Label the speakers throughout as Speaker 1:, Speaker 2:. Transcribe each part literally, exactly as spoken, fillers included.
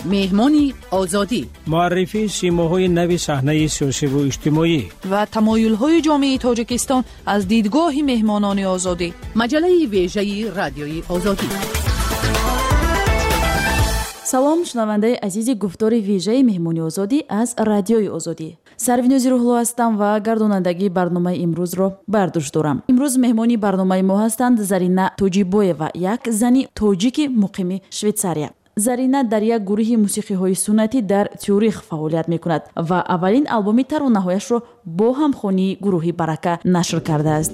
Speaker 1: مهمانی آزادی،
Speaker 2: معرفی سیماهای نوی صحنه سیاسی و اجتماعی
Speaker 3: و تمایل‌های جامعه تاجیکستان از دیدگاه مهمانان آزادی.
Speaker 1: مجله ویژه رادیوی آزادی.
Speaker 4: سلام شنونده عزیز گفتار ویژه مهمانی آزادی از رادیوی آزادی. سروینوزی روحلو هستم و گردانندگی برنامه امروز را بر دوش دارم. امروز مهمانی برنامه ما هستند زرینا توجیبویوا، یک زنی تاجیک مقیم شویتساریا. زرینا در یک گروه موسیقی های سنتی در تیوریخ فعالیت می کند و اولین آلبوم ترانه‌هایش را با همخوانی گروه برکه نشر کرده است.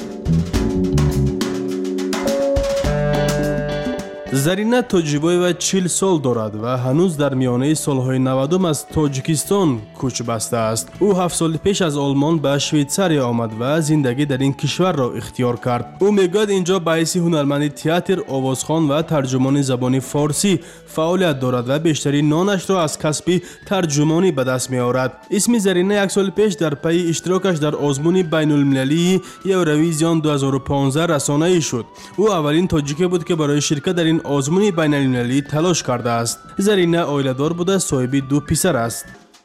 Speaker 5: زرینا توجیبویوا چهل سال دارد و هنوز در میانه سالهای نود از تاجیکستان کوچ بسته است. او هفت سال پیش از آلمان به شویتساریا آمد و زندگی در این کشور را اختیار کرد. او میگوید اینجا به حیث هنرمند تئاتر، آوازخوان و ترجمان زبان فارسی فعالیت دارد و بیشترین نانش را از کسب ترجمانی به دست می آورد. اسم زرینا یک سال پیش در پی اشتراکش در آزمون بین المللی یوروویزیون دو هزار و پانزده رسانه‌ای شد. او اولین تاجیکی بود که برای شرکت در این آزمون بین المللی تلاش کرده است. زرینا عائله‌دار بوده، صاحب دو پسر است.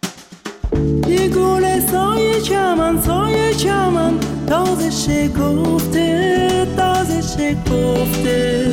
Speaker 6: یه گل سایه چمن سایه چمن تازه شکفته تازه شکفته،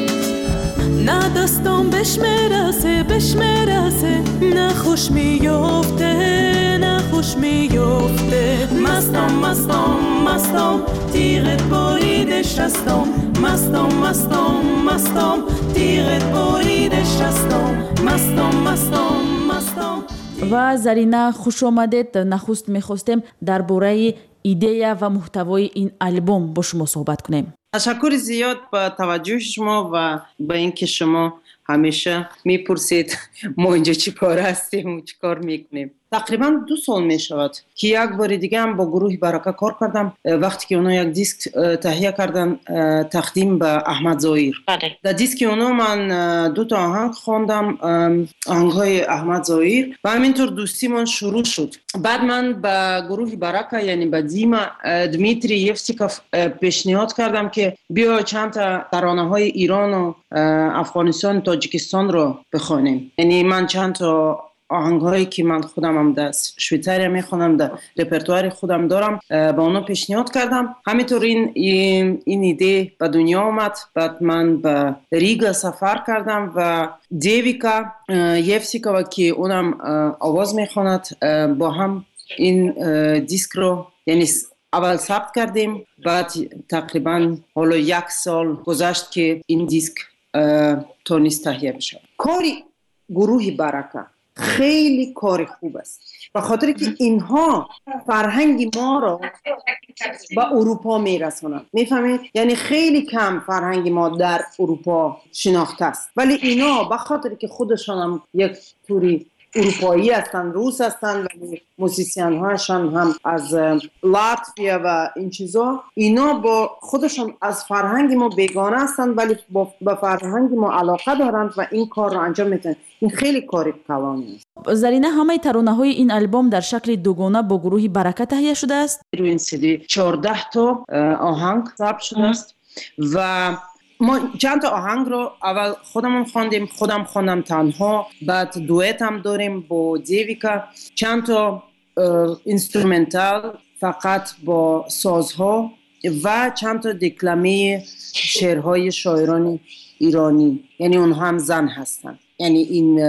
Speaker 6: نه دستم بهش میرسه بهش میرسه، نه خوش میفته نه خوش میفته. مستم مستم مستم تیغت بریده شستم، مستم مستم مستم تیغت بریده شستم، مستم مستم مستم.
Speaker 4: و زرینا خوش آمدید. نخست میخواستیم درباره ایده و محتوای این آلبوم با شما صحبت کنیم.
Speaker 7: تشکر زیاد با توجه شما و با اینکه شما همیشه میپرسید ما اینجا چی کار هستیم و چی کار میکنیم. تقریبا دو سال میشود که یک بار دیگه هم با گروه برکه کار کردم، وقتی که اونا یک دیسک تهیه کردن تقدیم به احمد ظاهیر. در دیسک اونا من دو تا آهنگ خواندم، آهنگ‌های احمد ظاهیر، و همینطور دوستیمون شروع شد. بعد من به گروه برکه یعنی به دیما دمیتری یفسیکوف پیشنهاد کردم که بیا چند تا ترانه‌های ایران و افغانستان، تاجیکستان رو بخوانیم. یعنی من چند تا آهنگ‌هایی که من خودم هم در شویتساریا میخونم، در رپرتوار خودم دارم، با اونا پیشنهاد کردم. همینطور این این ایده به دنیا آمد. بعد من به ریگا سفر کردم و دیویکا یفسیکووا که اونم آواز میخواند با هم این دیسک رو یعنی اول ثبت کردیم. بعد تقریبا حالا یک سال گذشت که این دیسک تونست تهیه بشه. کاری گروه برکه خیلی کار خوب است، به خاطر که اینها فرهنگ ما را به اروپا میرسونن. میفهمید؟ یعنی خیلی کم فرهنگ ما در اروپا شناخته است، ولی اینا به خاطر که خودشان هم یک توری اروپایی هستن، روس هستن، ولی موسیسین هاشون هم از لاتویا و این چیزا، اینا با خودشون از فرهنگ ما بیگانه هستن ولی با فرهنگ ما علاقه دارند و این کار رو انجام میدن. این خیلی کاری کلانی است.
Speaker 4: زرینا همه ترانه‌های این آلبوم در شکل دوگانه با گروه برکه تهیه شده است.
Speaker 7: روی این سیدی چهارده تا آهنگ ثبت شده است و ما چند تا آهنگ رو اول خودمون خواندیم، خودم خواندم تنها، بعد دوئت هم داریم با دیویکا، چند تا اینسترومنتال فقط با سازها و چند تا دکلمه شعرهای شاعران ایرانی، یعنی اونها هم زن هستن. یعنی این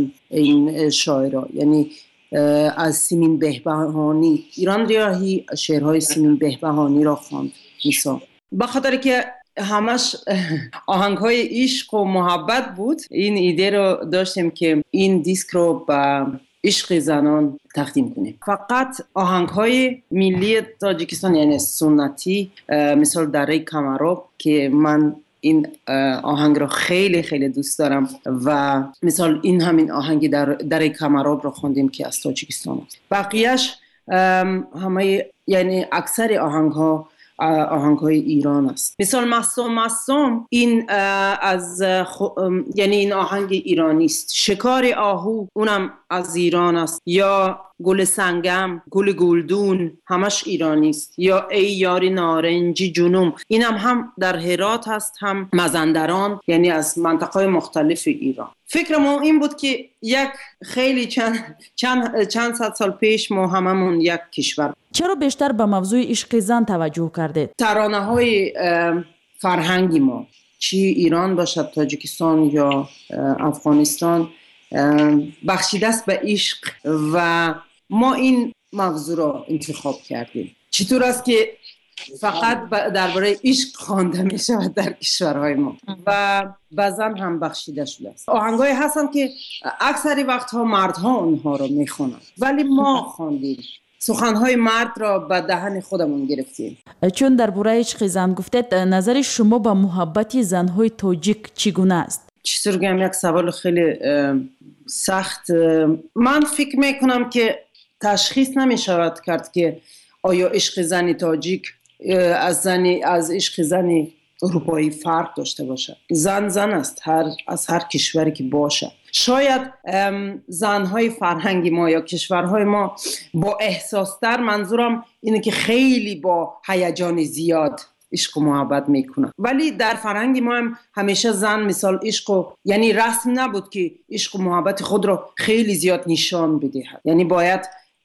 Speaker 7: این شاعرها یعنی از سیمین بهبهانی، ایران ریاهی شعرهای سیمین بهبهانی را خواند مثلا. بخاطر که همش آهنگ‌های عشق و محبت بود، این ایده رو داشتیم که این دیسک رو به عشق زنان تقدیم کنیم. فقط آهنگ‌های ملی تاجیکستان یعنی سنتی، مثل دره کمراب که من این آهنگ رو خیلی خیلی دوست دارم و مثال این همین آهنگی در دره کمراب رو خوندیم که از تاجیکستان است. بقیهش همه یعنی اکثر آهنگ‌ها آهنگ‌های ایران است. مثال مستم مستم این از خو... یعنی این آهنگ ایرانی است. شکار آهو اونم از ایران است، یا گل سنگم، گل گلدون همش ایرانی است، یا ای یاری نارنجی جنوم، این هم هم در هرات هست، هم مازندران، یعنی از منطقه مختلف ایران. فکر ما این بود که یک خیلی چند چند چند صد سال پیش ما هممون یک کشور.
Speaker 4: چرا بیشتر به موضوع عشق زن توجه کردید؟
Speaker 7: ترانه های فرهنگی ما، چی ایران باشد، تاجیکستان یا افغانستان، بخشیده است به عشق و ما این موضوع را انتخاب کردیم. چطور است که فقط درباره عشق خوانده می شود در کشورهای ما و بعضن هم بخشیده شده است. آهنگای هستن که اکثر وقتها مردها اونها رو می خوانند، ولی ما خواندیم، سخنهای مرد را به دهن خودمون گرفتیم.
Speaker 4: چون درباره عشق زن گفتید، نظر شما به محبت زنهای تاجیک چگونه است؟
Speaker 7: چطور گم یک سوال خیلی سخت. من فکر میکنم که تشخیص نمی شود کرد که آیا عشق زن تاجیک از زنی از عشق زن اروپایی فرق داشته باشد. زن زن است، هر از هر کشوری که باشه. شاید زنهای فرهنگی ما یا کشورهای ما با احساستر، منظورم اینه که خیلی با هیجان زیاد عشق و محبت میکنن، ولی در فرهنگ ما هم همیشه زن مثال عشق و یعنی رسم نبود که عشق و محبت خود را خیلی زیاد نشان بدهد، یعنی باید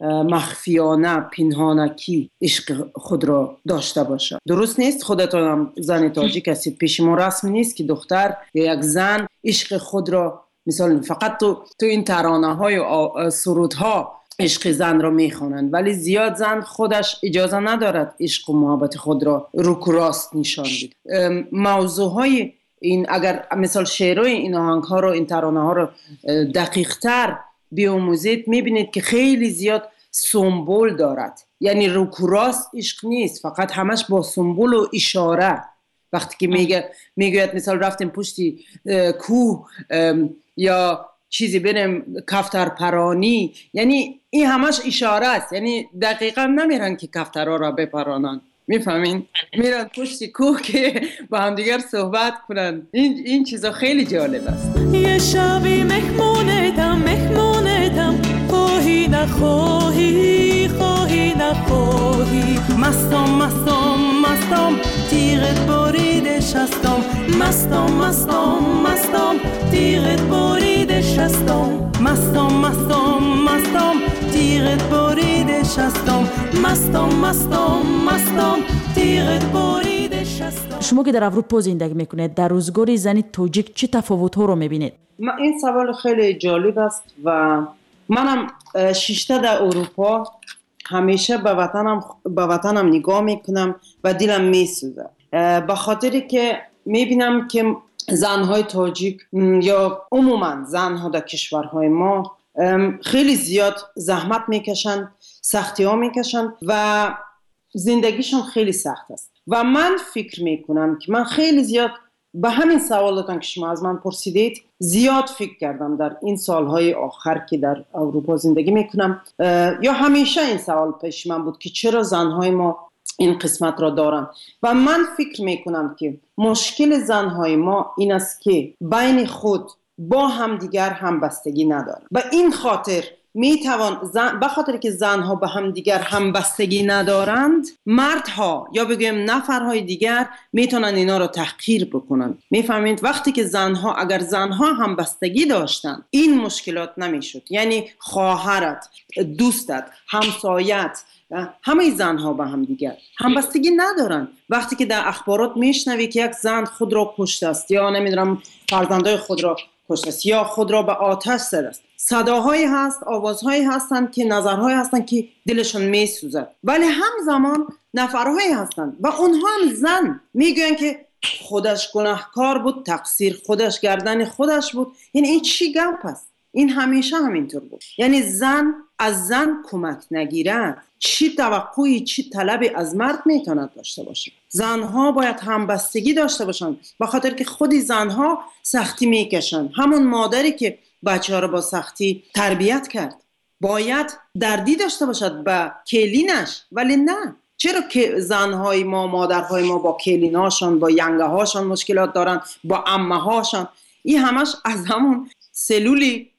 Speaker 7: مخفیانه پنهانکی عشق خود را داشته باشه. درست نیست؟ خودتان هم زن تاجیک هستید، پیش ما رسم نیست که دختر یا یک زن عشق خود را مثلا فقط تو تو این ترانه های و سرودها عشق زن را میخوانند، ولی زیاد زن خودش اجازه ندارد عشق و محبت خود را رو راست نشان بده. موضوع های این اگر مثال شعرهای این آهنگ ها رو، این ترانه ها رو دقیق تر بیاموزید، میبینید که خیلی زیاد سمبول دارد، یعنی رو راست عشق نیست، فقط همش با سمبول و اشاره. وقتی که میگه میگوید مثال رفتیم پشتی کوه یا چیزی بریم کفتر پرانی، یعنی این همش اشاره است، یعنی دقیقا نمیرن که کفترها را بپرانن، میفهمین؟ میرن پشت کوه که با هم دیگر صحبت کنن. این این چیزا خیلی جالب است.
Speaker 6: یه شبی مهمونتم مهمونتم، خواهی نخواهی خواهی نخواهی، مستم مستم مستم تیغت برید شستم، مستم مستم مستم تیغت برید شستم، مستم مستم مستم تیغت برید شستم، مستم مستم مستم تیغت برید شستم.
Speaker 4: شما که در اروپا زندگی میکنید، در روزگار زن تاجیک چه تفاوت‌ها رو میبینید؟
Speaker 7: این سوال خیلی جالب است و منم شیشته در اروپا همیشه به وطنم به وطنم نگاه میکنم و دلم میسوزه، به خاطری که میبینم که زنهای تاجیک یا عموما زنها در کشورهای ما خیلی زیاد زحمت میکشن، سختی ها میکشن و زندگیشون خیلی سخت است. و من فکر میکنم که من خیلی زیاد به همین سوالاتان که شما از من پرسیدید زیاد فکر کردم در این سالهای آخر که در اروپا زندگی میکنم، یا همیشه این سوال پیش من بود که چرا زنهای ما این قسمت را دارن. و من فکر میکنم که مشکل زنهای ما این است که بین خود با هم دیگر همبستگی ندارن. به این خاطر میتوان زن... به خاطر که زنها به هم دیگر همبستگی ندارند، مردها یا بگیم نفرهای دیگر میتونن اینا رو تحقیر بکنن. میفهمید؟ وقتی که زنها اگر زنها همبستگی داشتن این مشکلات نمیشد. یعنی خواهرت، دوستت، همسایت، همه زنها با هم دیگر همبستگی ندارن. وقتی که در اخبارات میشنوی که یک زن خود را کشته است یا نمیدونم فرزندای خود را کشته است یا خود را به آتش زده است، صداهایی هست، آوازهایی هستن که نظرهایی هستن که دلشون میسوزه، ولی همزمان نفرهایی هستن و اونها هم زن میگن که خودش گناهکار بود، تقصیر خودش، گردن خودش بود. یعنی این چی گپ است؟ این همیشه همینطور بود. یعنی زن از زن کمک نگیره چی توقعی چی طلبی از مرد میتوند داشته باشه؟ زنها باید همبستگی داشته باشن، به خاطر که خودی زنها سختی میکشن. همون مادری که بچه ها رو با سختی تربیت کرد باید دردی داشته باشد به کلینش، ولی نه. چرا که زنهای ما، مادرهای ما با کلیناشان، با ینگه هاشان مشکلات دارن، با عمه هاشان؟ این همش از همون سلولی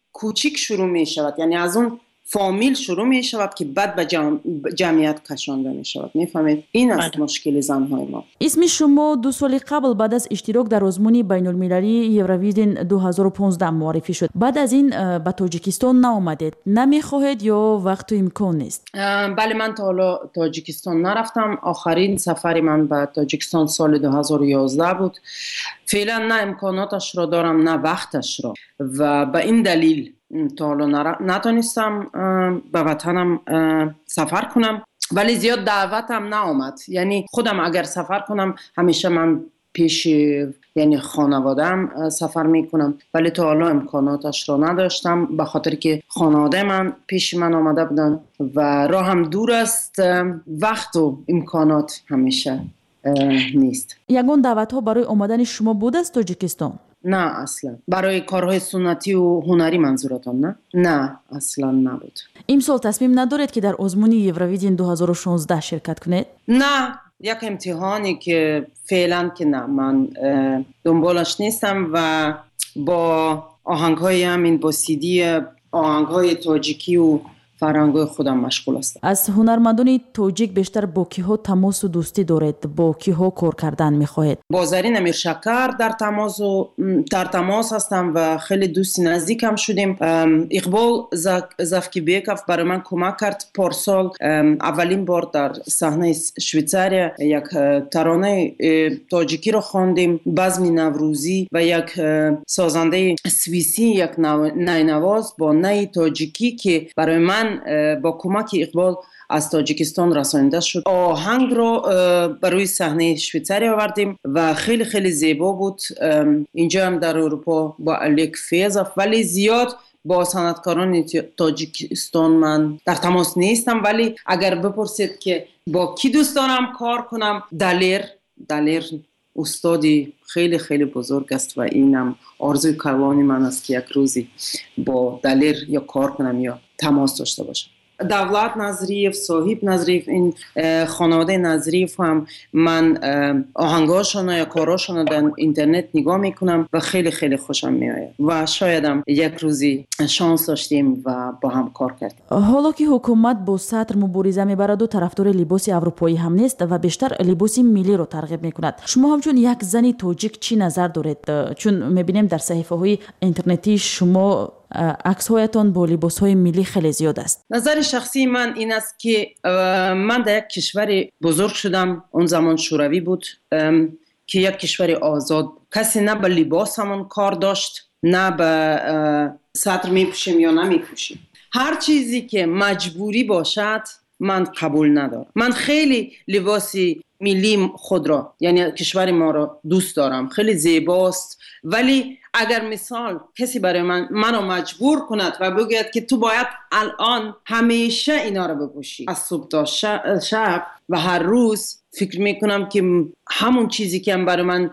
Speaker 7: کوچیک شروع می شود، یعنی از اون فامیل شروع می شود که بعد به جم... جمعیت کشانده می شود. میفهمید؟ این است
Speaker 8: بله.
Speaker 7: مشکل زنهای ما.
Speaker 4: اسم شما دو سال قبل بعد از اشتراک در آزمون بین المللی یورویژن دو هزار و پانزده معرفی شد. بعد از این به تاجیکستان نآمدید. نمیخواهید یا وقت و امکان نیست؟
Speaker 7: بله، من تا حالا تاجیکستان نرفتم. آخرین سفری من به تاجیکستان سال دو هزار و یازده بود. فعلا نه امکاناتش را دارم نه وقتش را و به این دلیل تا حالا نتونستم به وطنم سفر کنم، ولی زیاد دعوتم نآمد. یعنی خودم اگر سفر کنم همیشه من پیش یعنی خانواده‌ام سفر میکنم، ولی تا حالا امکاناتش را نداشتم به خاطر که خانواده من پیش من آمده بودن و راه هم دور است، وقت و امکانات همیشه نیست.
Speaker 4: یگان دعوت ها برای آمدن شما بود از تاجیکستان؟
Speaker 7: نه اصلا. برای کارهای سنتی و هنری منظورتان؟ نه نه اصلا نبود.
Speaker 4: امسال تصمیم ندارید که در آزمون یورویژن دو هزار و شانزده شرکت کنید؟
Speaker 7: نه، یک امتحانی که فعلا که نه، من دنبالش نیستم و با آهنگ‌های همین با سیدی آهنگ‌های تاجیکی و فرهنگ‌های خودم مشغول هستم.
Speaker 4: از هنرمندان تاجیک بیشتر با کیها تماس و دوستی دارید؟ با کیها کار کردن می‌خواهید؟
Speaker 7: با زرین امیرشکر در تماس و در تماس هستم و خیلی دوستی نزدیکم شدیم. اقبال زفکی بیکوف برای من کمک کرد. پارسال اولین بار در صحنه شویتزاریا یک ترانه تاجیکی رو خواندیم، بزم نوروزی، و یک سازنده سوئیسی، یک نینواز با نی تاجیکی که برای من با کمک اقبال از تاجیکستان رسانده شد. آهنگ رو برای صحنه شویتزاریا آوردیم و خیلی خیلی زیبا بود. اینجا هم در اروپا با الیک فیض، ولی زیاد با صنعتکاران تاجیکستان من در تماس نیستم. ولی اگر بپرسید که با کی دوست دارم کار کنم، دلیر دلیر استادی خیلی خیلی بزرگ است و اینم آرزوی کلانی من است که یک روزی با دلیر یا کار کنم یا تماس داشته باشم. دولت نظریف، صاحب نظریف، این خانواده نظریف هم من آهنگاشون یا کاراشون در اینترنت نگاه میکنم و خیلی خیلی خوشم میآید و شایدم یک روزی شانس داشتیم و با هم کار کردیم.
Speaker 4: حالا که حکومت با سطر مبارزه میبرد و طرفدار لباس اروپایی هم نیست و بیشتر لباس ملی رو ترغیب میکند، شما همچون یک زنی تاجیک چی نظر دارید؟ چون میبینیم در صحیفه های اینترنتی شما عکس هایتان با لباس های ملی خیلی زیاد است.
Speaker 7: نظر شخصی من این است که من در یک کشور بزرگ شدم، اون زمان شوروی بود که یک کشور آزاد، کسی نه به لباس همون کار داشت نه به سطر میپوشیم یا نمیپوشیم. هر چیزی که مجبوری باشد من قبول ندارم. من خیلی لباسی ملی خود را یعنی کشور ما را دوست دارم، خیلی زیباست، ولی اگر مثال کسی برای من منو مجبور کند و بگوید که تو باید الان همیشه اینا رو بپوشی از صبح تا شب و هر روز، فکر میکنم که همون چیزی که هم برای من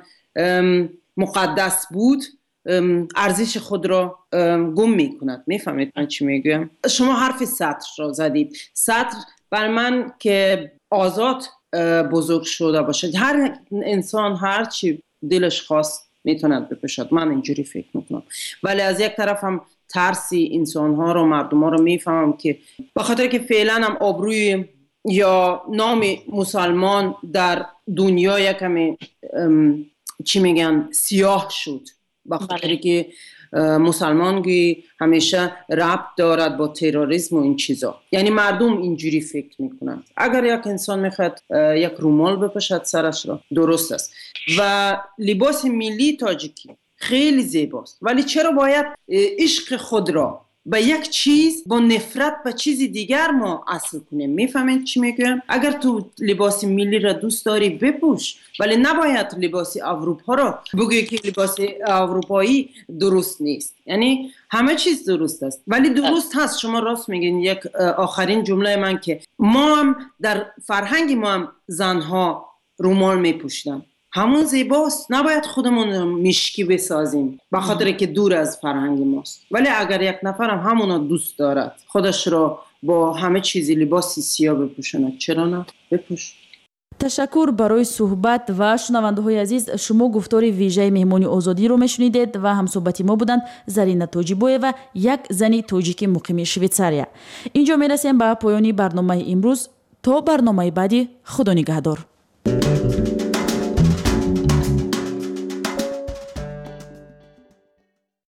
Speaker 7: مقدس بود ارزش خود را گم میکند. میفهمید من چی میگویم؟ شما حرف سطر را زدید. سطر برای من که آزاد بزرگ شده باشد، هر انسان هر چی دلش خواست میتوند بپوشد. من اینجوری فکر میکنم، ولی از یک طرف هم ترسی انسانها رو، مردم ها رو میفهمم که بخاطر که فعلا هم آبروی یا نام مسلمان در دنیا یکمی چی میگن سیاه شد، بخاطر که مسلمانگی همیشه ربط دارد با تروریسم و این چیزا. یعنی مردم اینجوری فکر میکنند. اگر یک انسان میخواد یک رومال بپوشد سرش را، درست است. و لباس ملی تاجیکی خیلی زیباست، ولی چرا باید عشق خود را به یک چیز با نفرت به چیز دیگر ما اصل کنیم؟ میفهمید چی میگم؟ اگر تو لباس ملی را دوست داری بپوش، ولی نباید لباس اروپا را بگویی که لباس اروپایی درست نیست. یعنی همه چیز درست است، ولی درست هست. شما راست میگین. یک آخرین جمله من که ما هم در فرهنگ ما هم زنها رومال میپوشیدن، همون زیباست. نباید خودمون مشکی بسازیم به خاطر که دور از فرهنگ ماست. ولی اگر یک نفر هم همونا دوست دارد خودش را با همه چیزی لباسی سیاه بپوشاند، چرا نه؟ بپوش.
Speaker 4: ташаккур барои суҳбат ва шунавандаҳои азиз, шумо гуфтори вижаи меҳмони озодиро мешунидед ва ҳамсоҳбати мо буданд Зарина Тоҷибоева, як зани тоҷики муқими Швейтсария. Инҷо мерасем ба поёни барномаи имрӯз. То барномаи баъди, худо нигаҳдор.